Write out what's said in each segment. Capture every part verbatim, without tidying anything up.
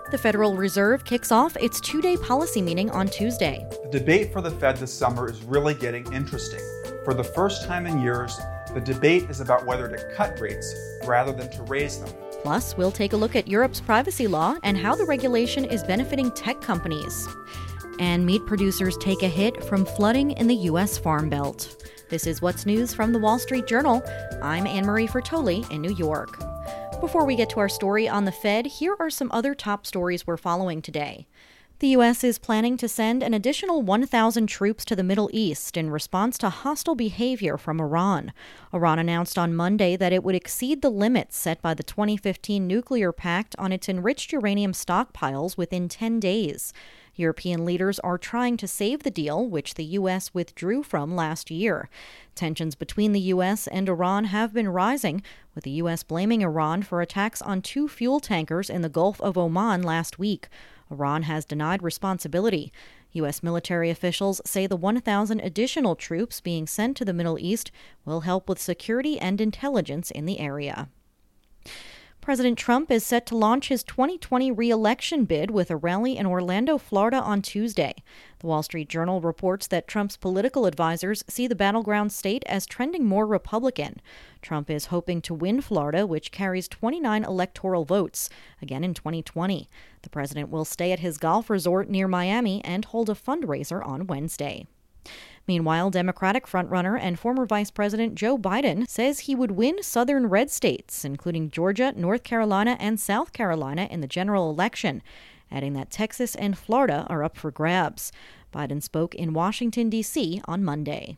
The Federal Reserve kicks off its two-day policy meeting on Tuesday. The debate for the Fed this summer is really getting interesting. For the first time in years, the debate is about whether to cut rates rather than to raise them. Plus, we'll take a look at Europe's privacy law and how the regulation is benefiting tech companies. And meat producers take a hit from flooding in the U S Farm Belt. This is What's News from the Wall Street Journal. I'm Anne-Marie Fertoli in New York. Before we get to our story on the Fed, here are some other top stories we're following today. The U S is planning to send an additional one thousand troops to the Middle East in response to hostile behavior from Iran. Iran announced on Monday that it would exceed the limits set by the twenty fifteen nuclear pact on its enriched uranium stockpiles within ten days. European leaders are trying to save the deal, which the U S withdrew from last year. Tensions between the U S and Iran have been rising, with the U S blaming Iran for attacks on two fuel tankers in the Gulf of Oman last week. Iran has denied responsibility. U S military officials say the one thousand additional troops being sent to the Middle East will help with security and intelligence in the area. President Trump is set to launch his twenty twenty re-election bid with a rally in Orlando, Florida on Tuesday. The Wall Street Journal reports that Trump's political advisors see the battleground state as trending more Republican. Trump is hoping to win Florida, which carries twenty-nine electoral votes, again in twenty twenty. The president will stay at his golf resort near Miami and hold a fundraiser on Wednesday. Meanwhile, Democratic frontrunner and former Vice President Joe Biden says he would win southern red states, including Georgia, North Carolina, and South Carolina in the general election, adding that Texas and Florida are up for grabs. Biden spoke in Washington, D C on Monday.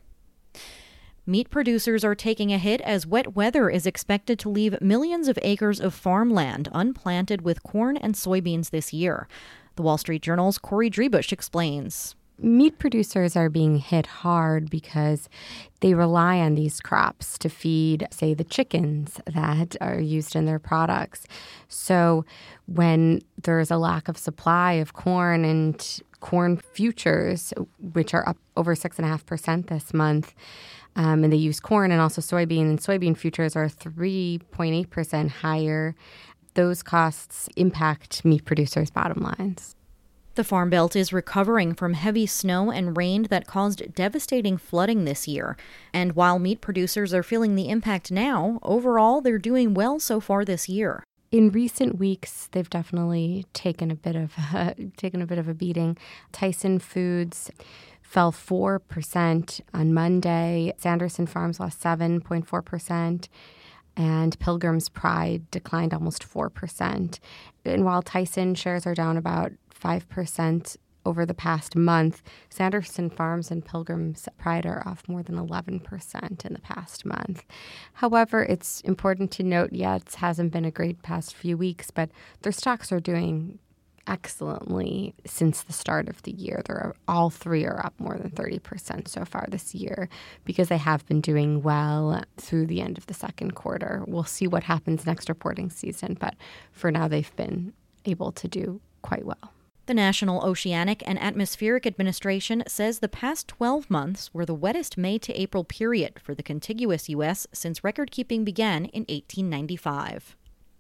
Meat producers are taking a hit as wet weather is expected to leave millions of acres of farmland unplanted with corn and soybeans this year. The Wall Street Journal's Corey Drebush explains. Meat producers are being hit hard because they rely on these crops to feed, say, the chickens that are used in their products. So when there's a lack of supply of corn and corn futures, which are up over six point five percent this month, um, and they use corn and also soybean, and soybean futures are three point eight percent higher, those costs impact meat producers' bottom lines. The Farm Belt is recovering from heavy snow and rain that caused devastating flooding this year. And while meat producers are feeling the impact now, overall they're doing well so far this year. In recent weeks, they've definitely taken a bit of a, taken a bit of a beating. Tyson Foods fell four percent on Monday. Sanderson Farms lost seven point four percent. And Pilgrim's Pride declined almost four percent. And while Tyson shares are down about five percent over the past month, Sanderson Farms and Pilgrim's Pride are off more than eleven percent in the past month. However, it's important to note, yeah, it hasn't been a great past few weeks, but their stocks are doing excellently since the start of the year. They're all three are up more than thirty percent so far this year because they have been doing well through the end of the second quarter. We'll see what happens next reporting season, but for now they've been able to do quite well. The National Oceanic and Atmospheric Administration says the past twelve months were the wettest May to April period for the contiguous U S since record-keeping began in eighteen ninety-five.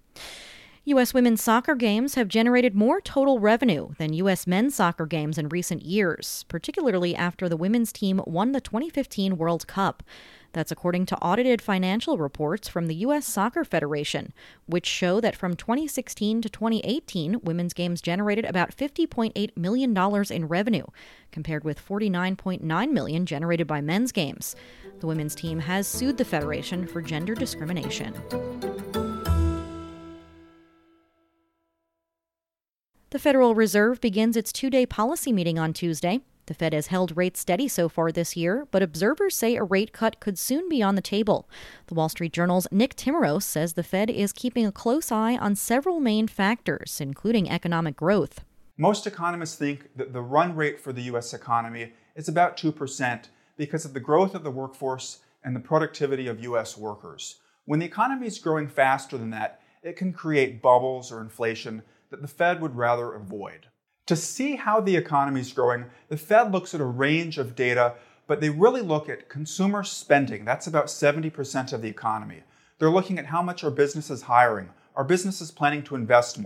U S women's soccer games have generated more total revenue than U S men's soccer games in recent years, particularly after the women's team won the twenty fifteen World Cup. That's according to audited financial reports from the U S Soccer Federation, which show that from twenty sixteen to twenty eighteen, women's games generated about fifty point eight million dollars in revenue, compared with forty-nine point nine million dollars generated by men's games. The women's team has sued the federation for gender discrimination. The Federal Reserve begins its two-day policy meeting on Tuesday. The Fed has held rates steady so far this year, but observers say a rate cut could soon be on the table. The Wall Street Journal's Nick Timiraos says the Fed is keeping a close eye on several main factors, including economic growth. Most economists think that the run rate for the U S economy is about two percent because of the growth of the workforce and the productivity of U S workers. When the economy is growing faster than that, it can create bubbles or inflation that the Fed would rather avoid. To see how the economy is growing, the Fed looks at a range of data, but they really look at consumer spending. That's about seventy percent of the economy. They're looking at how much our business is hiring, are businesses planning to invest more,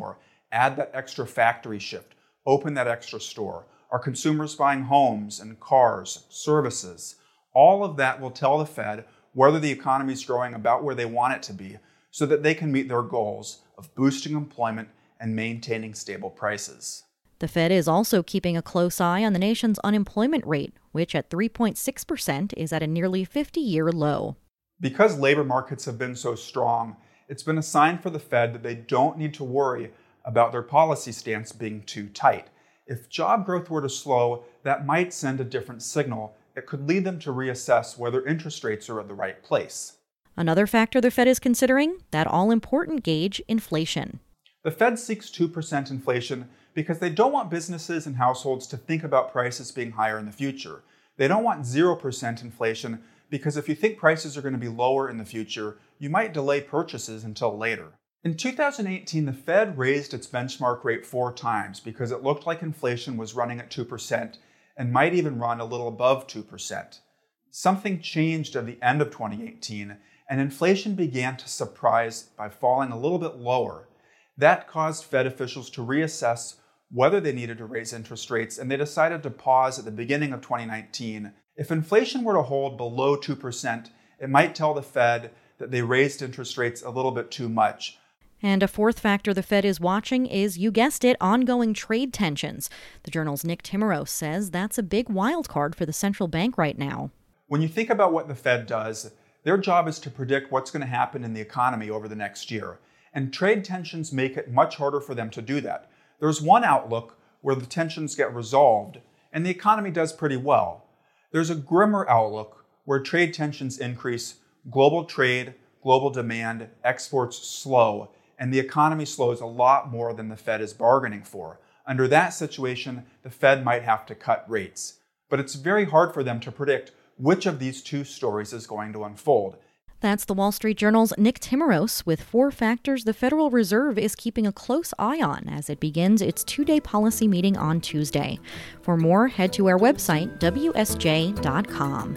add that extra factory shift, open that extra store? Are consumers buying homes and cars, services? All of that will tell the Fed whether the economy is growing about where they want it to be so that they can meet their goals of boosting employment and maintaining stable prices. The Fed is also keeping a close eye on the nation's unemployment rate, which at three point six percent is at a nearly fifty-year low. Because labor markets have been so strong, it's been a sign for the Fed that they don't need to worry about their policy stance being too tight. If job growth were to slow, that might send a different signal. It could lead them to reassess whether interest rates are at the right place. Another factor the Fed is considering, that all-important gauge, inflation. The Fed seeks two percent inflation because they don't want businesses and households to think about prices being higher in the future. They don't want zero percent inflation because if you think prices are going to be lower in the future, you might delay purchases until later. In two thousand eighteen, the Fed raised its benchmark rate four times because it looked like inflation was running at two percent and might even run a little above two percent. Something changed at the end of twenty eighteen, and inflation began to surprise by falling a little bit lower. That caused Fed officials to reassess whether they needed to raise interest rates, and they decided to pause at the beginning of twenty nineteen. If inflation were to hold below two percent, it might tell the Fed that they raised interest rates a little bit too much. And a fourth factor the Fed is watching is, you guessed it, ongoing trade tensions. The Journal's Nick Timiraos says that's a big wild card for the central bank right now. When you think about what the Fed does, their job is to predict what's going to happen in the economy over the next year. And trade tensions make it much harder for them to do that. There's one outlook where the tensions get resolved and the economy does pretty well. There's a grimmer outlook where trade tensions increase, global trade, global demand, exports slow, and the economy slows a lot more than the Fed is bargaining for. Under that situation, the Fed might have to cut rates. But it's very hard for them to predict which of these two stories is going to unfold. That's the Wall Street Journal's Nick Timiraos with four factors the Federal Reserve is keeping a close eye on as it begins its two-day policy meeting on Tuesday. For more, head to our website, W S J dot com.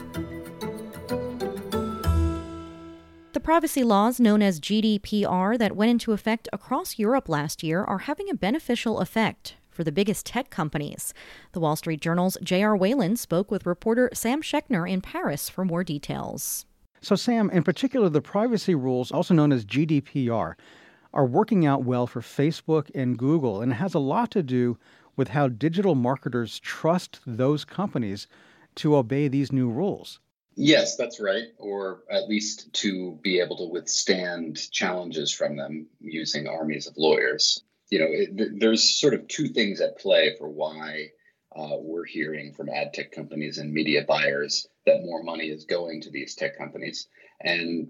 The privacy laws known as G D P R that went into effect across Europe last year are having a beneficial effect for the biggest tech companies. The Wall Street Journal's J R Whalen spoke with reporter Sam Schechner in Paris for more details. So, Sam, in particular, the privacy rules, also known as G D P R, are working out well for Facebook and Google, and it has a lot to do with how digital marketers trust those companies to obey these new rules. Yes, that's right, or at least to be able to withstand challenges from them using armies of lawyers. You know, it, there's sort of two things at play for why uh, we're hearing from ad tech companies and media buyers that more money is going to these tech companies. And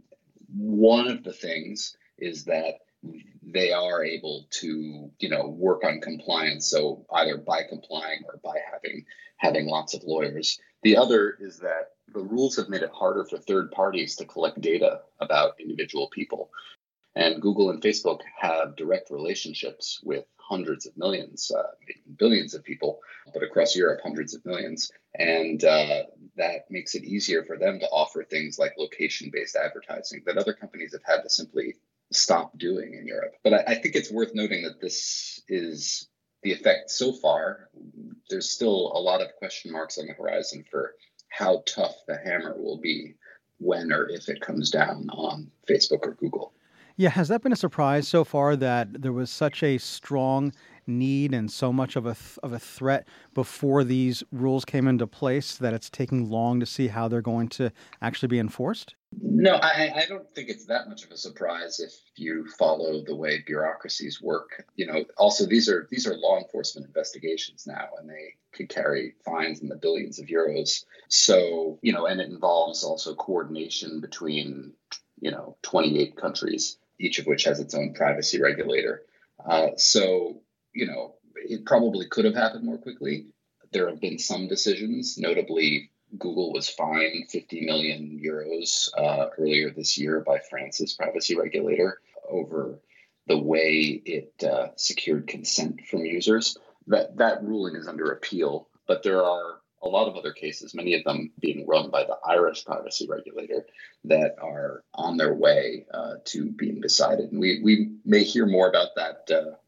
one of the things is that they are able to, you know, work on compliance. So either by complying or by having having lots of lawyers. The other is that the rules have made it harder for third parties to collect data about individual people. And Google and Facebook have direct relationships with hundreds of millions, uh, billions of people, but across Europe, hundreds of millions. And uh, that makes it easier for them to offer things like location-based advertising that other companies have had to simply stop doing in Europe. But I, I think it's worth noting that this is the effect so far. There's still a lot of question marks on the horizon for how tough the hammer will be when or if it comes down on Facebook or Google. Yeah, has that been a surprise so far that there was such a strong need and so much of a th- of a threat before these rules came into place that it's taking long to see how they're going to actually be enforced? No, I, I don't think it's that much of a surprise if you follow the way bureaucracies work. You know, also these are these are law enforcement investigations now, and they could carry fines in the billions of euros. So, you know, and it involves also coordination between, you know, twenty-eight countries, each of which has its own privacy regulator. Uh, so, you know, it probably could have happened more quickly. There have been some decisions, notably Google was fined fifty million euros uh, earlier this year by France's privacy regulator over the way it uh, secured consent from users. That that ruling is under appeal, but there are a lot of other cases, many of them being run by the Irish privacy regulator, that are on their way uh, to being decided. And we, we may hear more about that uh,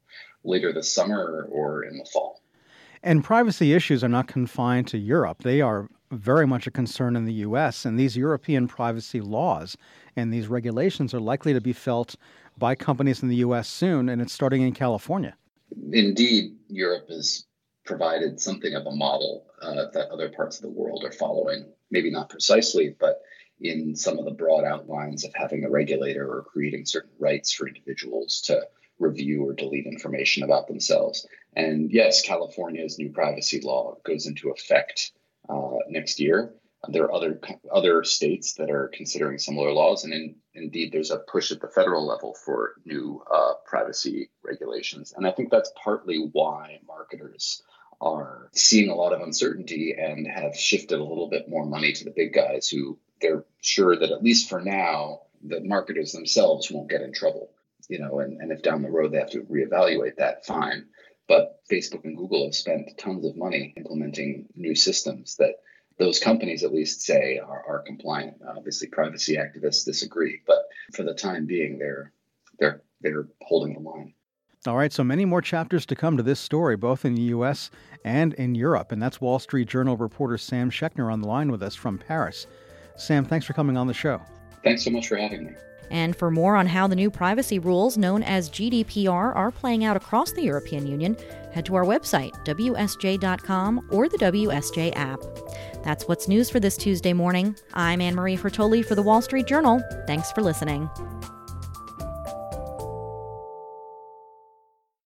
later this summer or in the fall. And privacy issues are not confined to Europe. They are very much a concern in the U S, and these European privacy laws and these regulations are likely to be felt by companies in the U S soon, and it's starting in California. Indeed, Europe has provided something of a model uh, that other parts of the world are following. Maybe not precisely, but in some of the broad outlines of having a regulator or creating certain rights for individuals to review or delete information about themselves. And yes, California's new privacy law goes into effect uh, next year. There are other other states that are considering similar laws, and in, indeed, there's a push at the federal level for new uh, privacy regulations. And I think that's partly why marketers are seeing a lot of uncertainty and have shifted a little bit more money to the big guys who they're sure that at least for now, the marketers themselves won't get in trouble. You know, and, and if down the road they have to reevaluate that, fine. But Facebook and Google have spent tons of money implementing new systems that those companies at least say are, are compliant. Obviously, privacy activists disagree, but for the time being, they're they're they're holding the line. All right, so many more chapters to come to this story, both in the U S and in Europe. And that's Wall Street Journal reporter Sam Schechner on the line with us from Paris. Sam, thanks for coming on the show. Thanks so much for having me. And for more on how the new privacy rules known as G D P R are playing out across the European Union, head to our website, W S J dot com, or the W S J app. That's what's news for this Tuesday morning. I'm Anne Marie Fertoli for the Wall Street Journal. Thanks for listening.